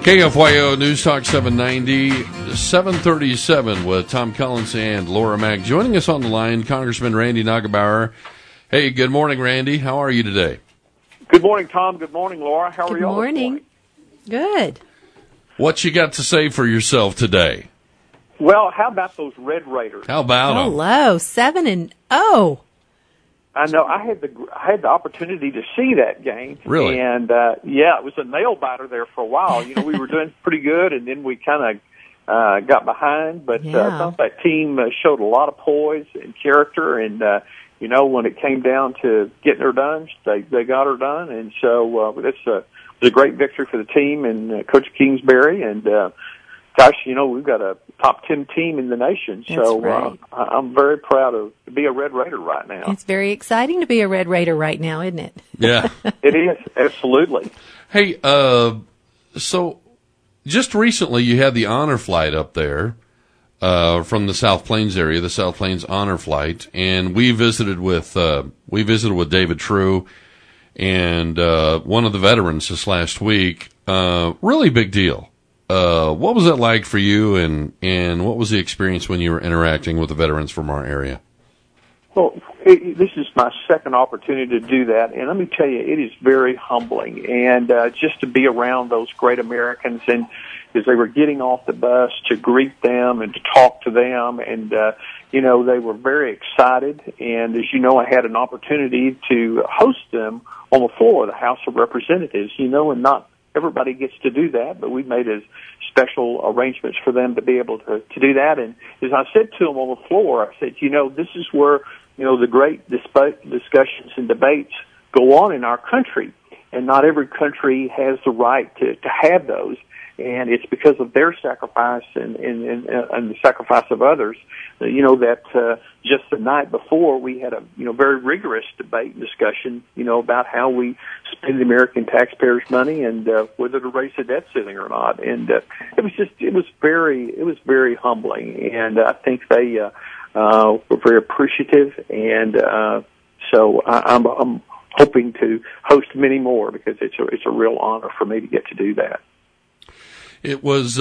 KFYO News Talk 790, 737 with Tom Collins and Laura Mack. Joining us on the line, Congressman Randy Neugebauer. Hey, good morning, Randy. How are you today? Good morning, Tom. Good morning, Laura. How are you all this morning? Good. What you got to say for yourself today? Well, how about those Red Raiders? How about them? Hello, 7-0. I know. I had the opportunity to see that game. Really? And it was a nail biter there for a while. You know, we were doing pretty good, and then we kind of got behind. But I thought that team showed a lot of poise and character. And when it came down to getting her done, they got her done. And so it was a great victory for the team and Coach Kingsbury. And we've got a top 10 team in the nation. So right. I'm very proud to be a Red Raider right now. It's very exciting to be a Red Raider right now, isn't it? Yeah. It is, absolutely. Hey, so just recently you had the honor flight up there from the South Plains area, the South Plains Honor Flight, and we visited with David True and one of the veterans this last week. Really big deal. What was it like for you, and what was the experience when you were interacting with the veterans from our area? Well, this is my second opportunity to do that, and let me tell you, it is very humbling. And just to be around those great Americans, and as they were getting off the bus, to greet them and to talk to them, and they were very excited. And as you know, I had an opportunity to host them on the floor of the House of Representatives. And not everybody gets to do that, but we made a special arrangements for them to be able to do that. And as I said to them on the floor, I said, this is where, the great discussions and debates go on in our country. And not every country has the right to have those. And it's because of their sacrifice and the sacrifice of others, that just the night before we had a very rigorous debate and discussion, about how we spend the American taxpayers' money and whether to raise the debt ceiling or not. And it was very humbling, and I think they were very appreciative. And so I'm hoping to host many more because it's a real honor for me to get to do that. It was,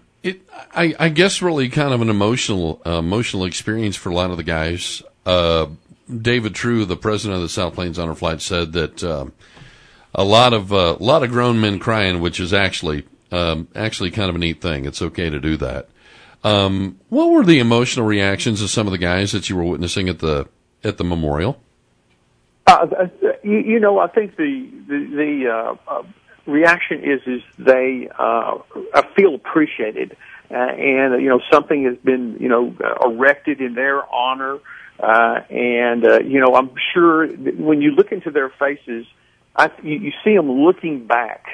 I guess, really kind of an emotional experience for a lot of the guys. David True, the president of the South Plains Honor Flight, said that a lot of grown men crying, which is actually kind of a neat thing. It's okay to do that. What were the emotional reactions of some of the guys that you were witnessing at the memorial? I think the reaction is they feel appreciated, and something has been erected in their honor, and I'm sure when you look into their faces, you see them looking back,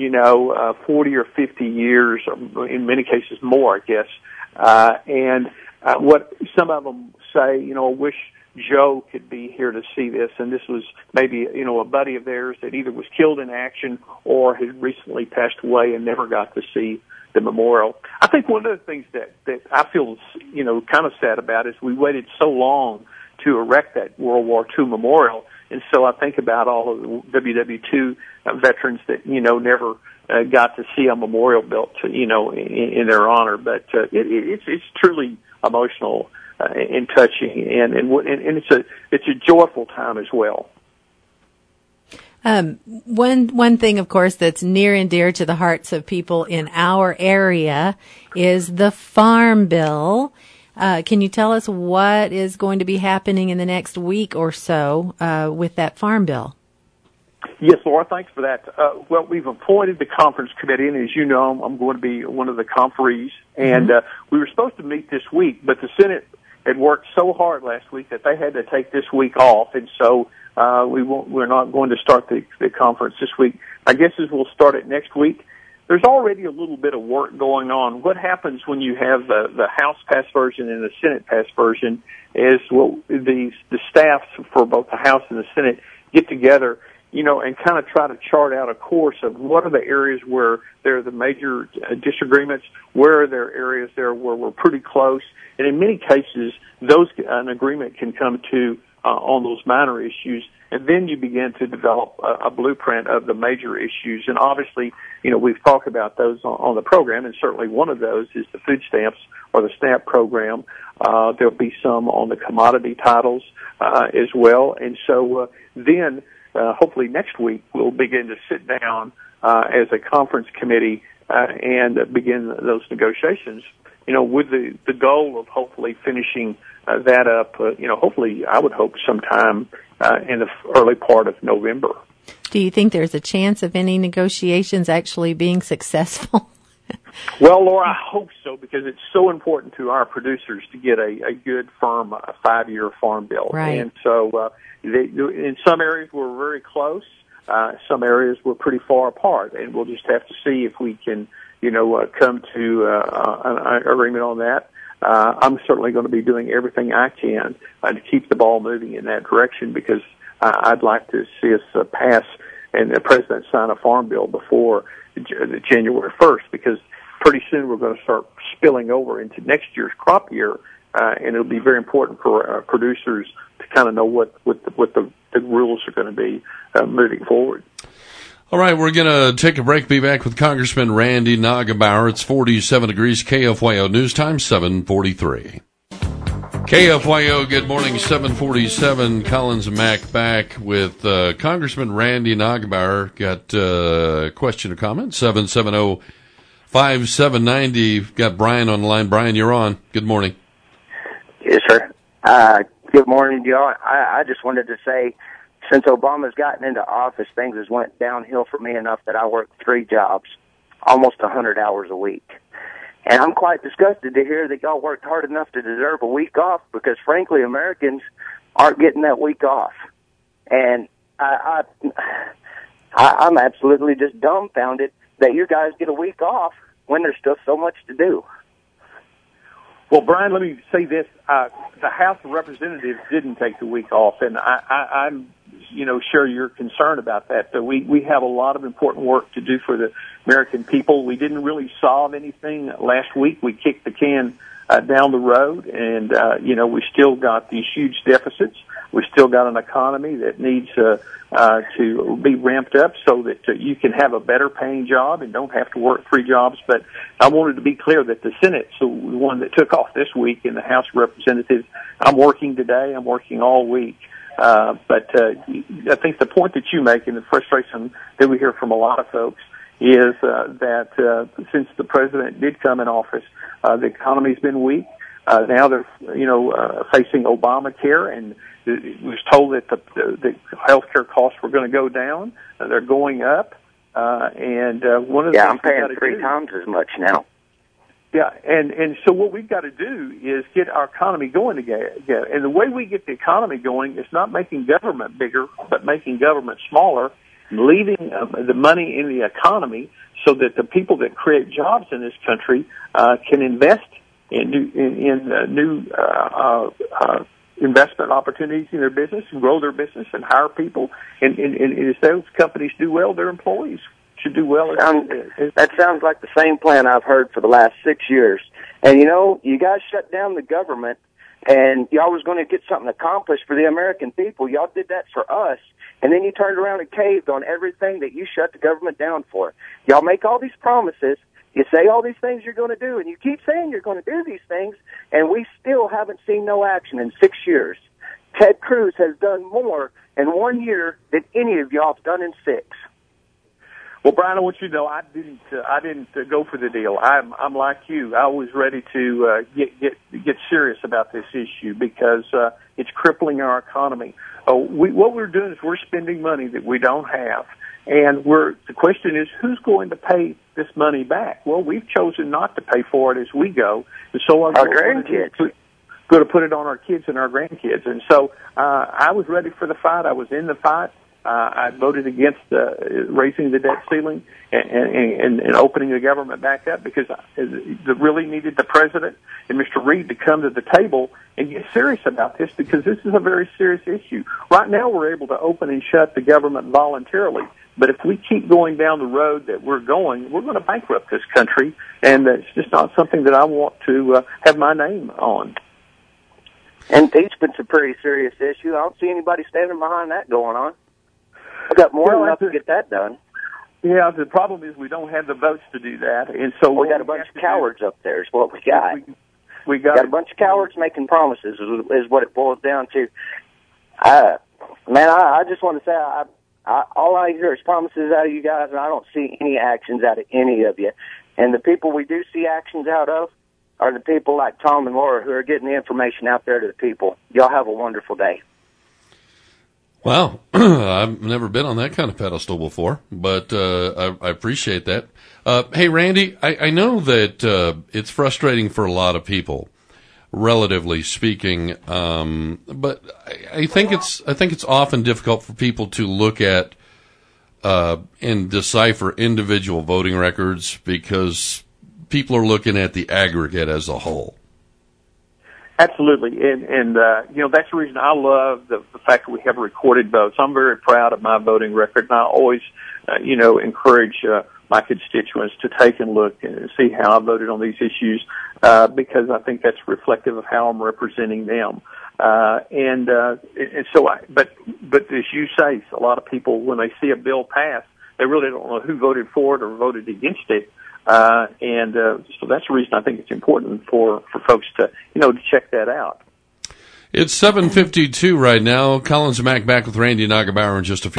40 or 50 years, or in many cases more, I guess, and what some of them say, I wish Joe could be here to see this, and this was maybe, a buddy of theirs that either was killed in action or had recently passed away and never got to see the memorial. I think one of the things that I feel, kind of sad about is we waited so long to erect that World War II memorial, and so I think about all of the WW2 veterans that, never got to see a memorial built, in their honor. But it's truly emotional and touching, and it's a joyful time as well. One thing, of course, that's near and dear to the hearts of people in our area is the Farm Bill. Can you tell us what is going to be happening in the next week or so with that Farm Bill? Yes, Laura, thanks for that. Well, we've appointed the conference committee, and as you know, I'm going to be one of the conferees, and we were supposed to meet this week, but the Senate had worked so hard last week that they had to take this week off, and so we're not going to start the conference this week. I guess we'll start it next week. There's already a little bit of work going on. What happens when you have the House passed version and the Senate passed version is the staffs for both the House and the Senate get together, and kind of try to chart out a course of what are the areas where there are the major disagreements, where are there areas there where we're pretty close, and in many cases, an agreement can come to on those minor issues, and then you begin to develop a blueprint of the major issues. And obviously, we've talked about those on the program, and certainly one of those is the food stamps or the SNAP program. There'll be some on the commodity titles as well. And so then hopefully next week we'll begin to sit down as a conference committee and begin those negotiations, with the goal of hopefully finishing that up, hopefully I would hope sometime in the early part of November. Do you think there's a chance of any negotiations actually being successful? Well, Laura, I hope so, because it's so important to our producers to get a good, firm 5-year farm bill. Right. And so in some areas we're very close. Some areas we're pretty far apart, and we'll just have to see if we can, come to an agreement on that. I'm certainly going to be doing everything I can to keep the ball moving in that direction, because I'd like to see us pass and the president sign a farm bill before January 1st, because pretty soon we're going to start spilling over into next year's crop year, and it'll be very important for producers to kind of know what the rules are going to be moving forward. All right, we're going to take a break. Be back with Congressman Randy Neugebauer. It's 47 degrees. KFYO News Time, 7:43. KFYO, good morning, 7:47. Collins and Mack back with Congressman Randy Neugebauer. Got a question or comment? 770-5790. Got Brian on the line. Brian, you're on. Good morning. Yes, sir. Good morning, y'all. I just wanted to say, since Obama's gotten into office, things has went downhill for me enough that I work 3 jobs, almost 100 hours a week. And I'm quite disgusted to hear that y'all worked hard enough to deserve a week off, because, frankly, Americans aren't getting that week off. And I'm absolutely just dumbfounded that you guys get a week off when there's still so much to do. Well, Brian, let me say this. The House of Representatives didn't take the week off, and I'm share your concern about that. But we have a lot of important work to do for the American people. We didn't really solve anything last week. We kicked the can down the road, and, we still got these huge deficits. We still got an economy that needs to be ramped up so that you can have a better paying job and don't have to work 3 jobs. But I wanted to be clear that the Senate's the one that took off this week, in the House of Representatives, I'm working today. I'm working all week. But I think the point that you make, and the frustration that we hear from a lot of folks, is that since the president did come in office, the economy's been weak. Now they're, facing Obamacare, and it was told that the health care costs were going to go down. They're going up. And one of the things I'm paying 3 times as much now. Yeah, and so what we've got to do is get our economy going again. And the way we get the economy going is not making government bigger, but making government smaller, leaving the money in the economy so that the people that create jobs in this country can invest in new investment opportunities in their business and grow their business and hire people. And as those companies do well, their employees should do well. That sounds like the same plan I've heard for the last 6 years. And, you guys shut down the government, and y'all was going to get something accomplished for the American people. Y'all did that for us. And then you turned around and caved on everything that you shut the government down for. Y'all make all these promises. You say all these things you're going to do, and you keep saying you're going to do these things, and we still haven't seen no action in 6 years. Ted Cruz has done more in 1 year than any of y'all have done in 6. Well, Brian, I want you to know I didn't go for the deal. I'm like you. I was ready to get serious about this issue because it's crippling our economy. What we're doing is we're spending money that we don't have, and the question is, who's going to pay this money back? Well, we've chosen not to pay for it as we go, and so our grandkids. Going to put it on our kids and our grandkids. And so I was ready for the fight. I was in the fight. I voted against raising the debt ceiling and opening the government back up because it really needed the president and Mr. Reid to come to the table and get serious about this, because this is a very serious issue. Right now we're able to open and shut the government voluntarily, but if we keep going down the road that we're going to bankrupt this country, and it's just not something that I want to have my name on. Impeachment's a pretty serious issue. I don't see anybody standing behind that going on. I've got more than enough to get that done. Yeah, the problem is we don't have the votes to do that, and so we got a bunch of cowards up there is what we got. We got a bunch of cowards making promises is what it boils down to. Man, I just want to say, all I hear is promises out of you guys, and I don't see any actions out of any of you. And the people we do see actions out of are the people like Tom and Laura who are getting the information out there to the people. Y'all have a wonderful day. Wow, I've never been on that kind of pedestal before, but I appreciate that. Hey, Randy, I know that it's frustrating for a lot of people, relatively speaking, but I think it's often difficult for people to look at and decipher individual voting records because people are looking at the aggregate as a whole. Absolutely, and that's the reason I love the fact that we have recorded votes. I'm very proud of my voting record, and I always, encourage my constituents to take a look and see how I voted on these issues, because I think that's reflective of how I'm representing them. But as you say, a lot of people, when they see a bill pass, they really don't know who voted for it or voted against it. So that's the reason I think it's important for folks to check that out. It's 7:52 right now. Collins and Mack back with Randy Nagebauer in just a few.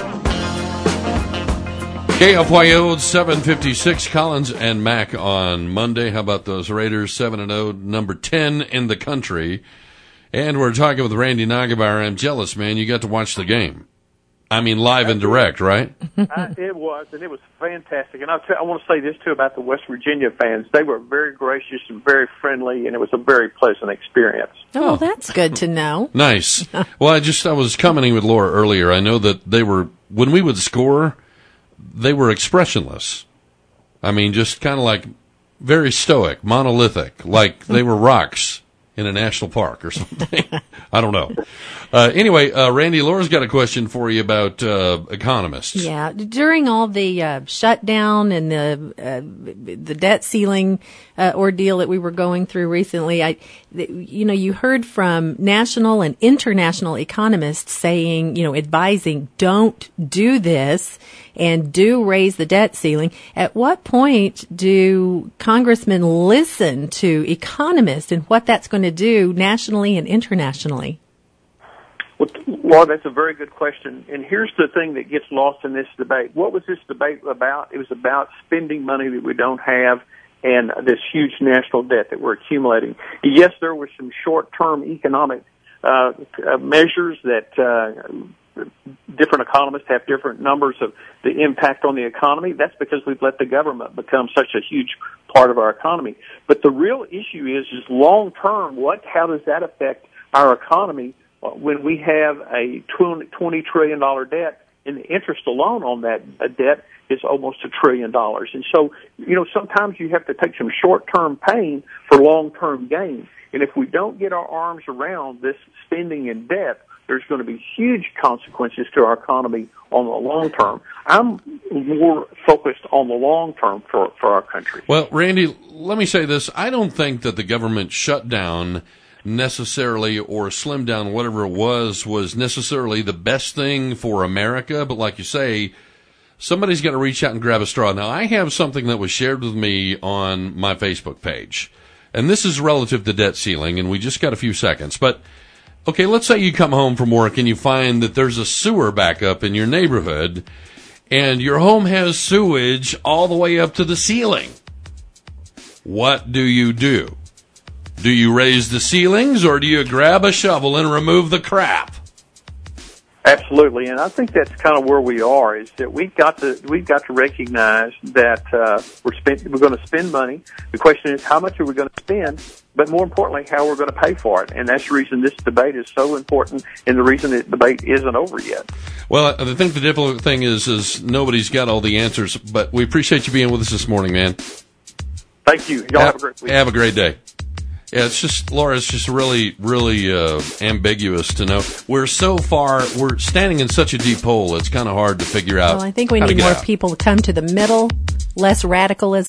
KFYO 7:56. Collins and Mack on Monday. How about those Raiders 7-0, number 10 in the country? And we're talking with Randy Nagebauer. I'm jealous, man. You got to watch the game. I mean, live and direct, right? It was, and it was fantastic. And I want to say this, too, about the West Virginia fans. They were very gracious and very friendly, and it was a very pleasant experience. Oh, that's good to know. Nice. Well, I was commenting with Laura earlier. I know that they were, when we would score, they were expressionless. I mean, just kind of like very stoic, monolithic, like they were rocks in a national park or something. I don't know. Anyway, Randy, Laura's got a question for you about economists. Yeah, during all the shutdown and the debt ceiling ordeal that we were going through recently, you heard from national and international economists saying, advising, don't do this and do raise the debt ceiling. At what point do congressmen listen to economists and what that's going to do nationally and internationally? Well, Laura, that's a very good question. And here's the thing that gets lost in this debate. What was this debate about? It was about spending money that we don't have and this huge national debt that we're accumulating. Yes, there were some short-term economic measures that different economists have different numbers of the impact on the economy. That's because we've let the government become such a huge part of our economy. But the real issue is long-term, how does that affect our economy when we have a $20 trillion debt, and the interest alone on that debt is almost $1 trillion. And so, sometimes you have to take some short-term pain for long-term gain. And if we don't get our arms around this spending and debt, there's going to be huge consequences to our economy on the long term. I'm more focused on the long term for our country. Well, Randy, let me say this. I don't think that the government shutdown necessarily, or slim down, whatever it was necessarily the best thing for America. But like you say, somebody's got to reach out and grab a straw. Now, I have something that was shared with me on my Facebook page, and this is relative to debt ceiling, and we just got a few seconds. But, okay, let's say you come home from work and you find that there's a sewer backup in your neighborhood, and your home has sewage all the way up to the ceiling. What do you do? Do you raise the ceilings, or do you grab a shovel and remove the crap? Absolutely, and I think that's kind of where we are. Is that we've got to recognize that we're going to spend money. The question is, how much are we going to spend? But more importantly, how we're going to pay for it. And that's the reason this debate is so important, and the reason the debate isn't over yet. Well, I think the difficult thing is nobody's got all the answers. But we appreciate you being with us this morning, man. Thank you. Y'all have a great week. Have a great day. Yeah, Laura, it's just really, really ambiguous to know. We're standing in such a deep hole, it's kind of hard to figure out. Well, I think we need more people to come to the middle, less radicalism.